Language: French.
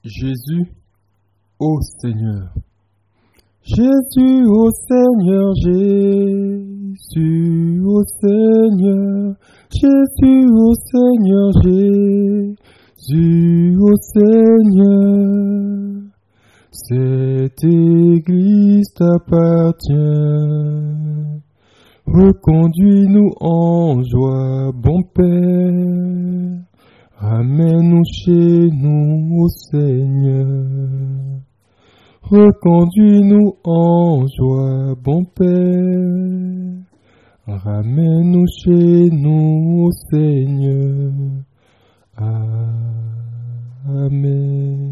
Jésus, ô Seigneur. Jésus, ô Seigneur, Jésus, ô Seigneur, Jésus, ô Seigneur, Jésus, ô Seigneur. Cette Église t'appartient. Reconduis-nous en joie, bon Père. Ramène-nous chez nous, ô Seigneur. Reconduis-nous en joie, bon Père. Ramène-nous chez nous, ô Seigneur. Amen.